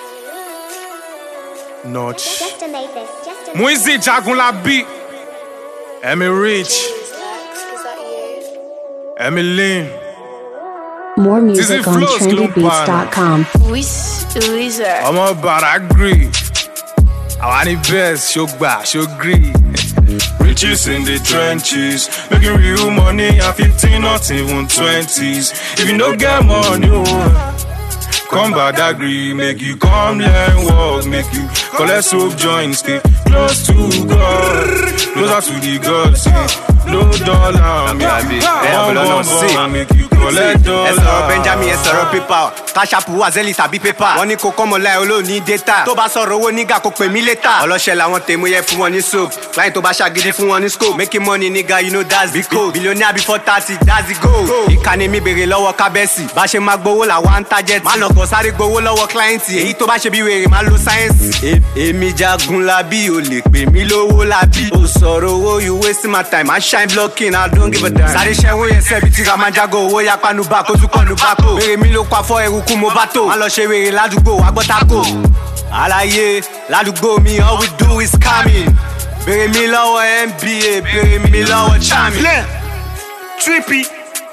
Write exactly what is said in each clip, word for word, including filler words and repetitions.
Notch. Muizi Jagun Labi. Emi Rich. Emi Lean. More music on trendy beats dot com. Weezer. I'm about I agree. I want the best, show back, show green. Riches in the trenches, making real money at fifteen, not even twenties. If you don't get money, oh, come back, agree, make you come learn, walk, make you collect soap joint, stay close to God, closer to the gods, no dollar, me I be, bomb, bomb, bomb, make you collect dollar. Ẹ sọ̀rọ̀ Benjamin, ẹ sọ̀rọ̀ paper, cash app Azeli tàbí paper. Wọ́n ní kó kọ́mọ láì olóòní data. Tó bá sọ̀rọ̀ owó nígà kó pè mí later. Ọlọ́ṣẹ́ làwọn tèmú yẹ fún wọn ní soap. Client tó bá ṣàgídí fún wọn ní scope. Making money nigga, you know that's the code. Billionaire before thirty, that's the goal. Ìkànnì mi bèrè lọ́wọ́ kábẹ́sì. Bá ṣe máa gbowó làwọn ń target. Má lọ kàn sáré gbowó lọ́wọ́ client. Èyí tó bá ṣe bí wèrè máa lo sáyẹ́nsì. Èmi Jagun Labi, o lè pè mí lówó Labi. O sọ̀rọ̀ owó, you wasting my time. I shine blocking, I don't give a damn. Sáré ṣẹ́wó yẹn sẹ́bi tí ra máa jágó owó yapa nu bá kó tún kọ́ nu bá kó. Wèrè mi ló pa fọ́ eruku mo bá tó. Má lọ ṣe wèrè ládùúgbò wá gbọ́ tako. Àlàyé ládùúgbò mi, all we do is coming. Bèrè mi lọ́wọ́ N B A, bèrè mi lọ́wọ́ Chami. Flare, trippy,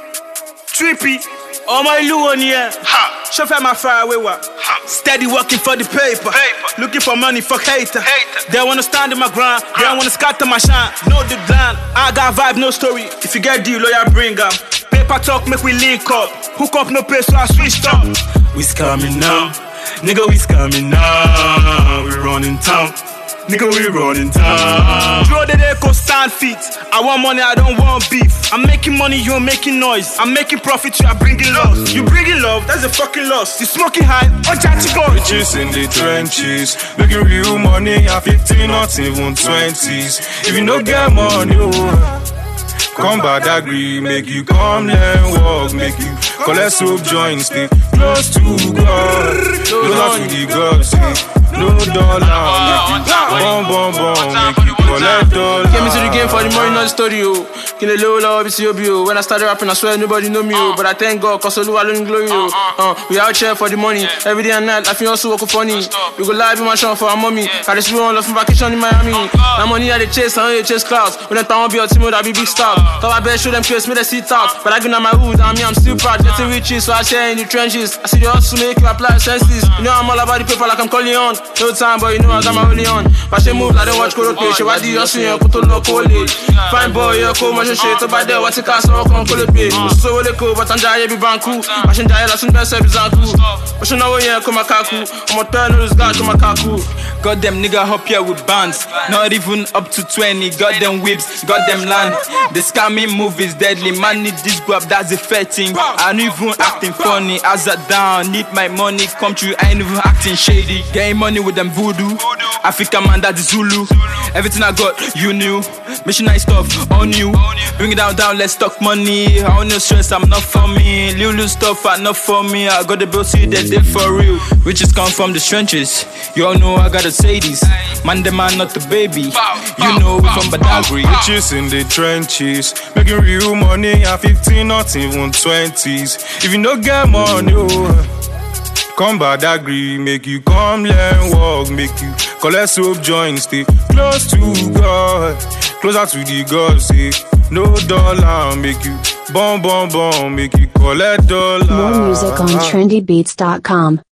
trippy. Ọmọ ìlú wo ni ẹ? Ṣó fẹ́ máa far away wa? Steady working for the paper, looking for money, fuck hater. They wanna stand in my grind, they wanna scatter my shine. Know the plan, I got vibe, no story. If you get deal, lawyer bring up. Paper talk, make we link up. Hook up, no pay, so I switched up. We scamming now, nigga, we scamming now. We running town, nigga, we running town. Draw the day, go stand feet. I want money, I don't want beef. I'm making money, you're making noise. I'm making profit, you are bringing loss. You bringing love, that's a fucking loss. You smoking high, on chatty go. Riches in the trenches, making real money at fifteen, not even twenties. If you don't get money, oh, come back, agree, make you come learn, walk, make you collect soap joint, stay close to God, closer to the gods, no dollar, make you bomb, bomb, bomb, make you collect dollar. Came into the game for the money, not the story, oh. Kill a low love, it's your bio. When I started rapping, I swear nobody know me, oh. But I thank God, cause Oluwa alone glory, oh. Uh, we out here for the money, every day and night, I feel also work funny. We go live in my show for our mommy. I just want love from vacation in Miami. Now money I they chase, I only chase clouds. When I want to be a team, I be big stars. Cause I better show them case, me they sit out. But I give them my hood, and me I'm still proud. Getting riches, so I share in the trenches. I see the hustle make you apply senses. You know I'm all about the paper like I'm calling on. No time, but you know I got my holy on. But she move like they watch Koroke. She wadi hustle, you put on low college. Fine boy, you come my shit. Over there, what's the cast? So come call it pay. So well, they go, but I'm jay be banku. I should die, last best service anku. I should know yeah, come a kaku. I'm a turn this guy, come a kaku. Got them nigga up here with bands, not even up to twenty. Got them whips, got them land. The scamming move is deadly. Man need this grab, that's a fair thing. I ain't even acting funny. As I down, need my money come true. I ain't even acting shady. Getting money with them voodoo. African man, that is Zulu. Everything I got, you knew. Mission nice stuff on you. Bring it down, down, let's talk money. I want no stress, I'm not for me. Lulu stuff, I'm not for me. I got the bill, see that they for real. Riches come from the trenches. You all know I gotta say this. Man, the man, not the baby. You know we from Badagry. Riches in the trenches, making real money at fifteen, not even twenties. If you don't get money, oh, come back, agree, make you come learn, walk, make you collect soap joint, stay close to God, closer to the gods, say no dollar, make you bomb, bomb, bomb, make you collect dollar. More music on trendy beats dot com.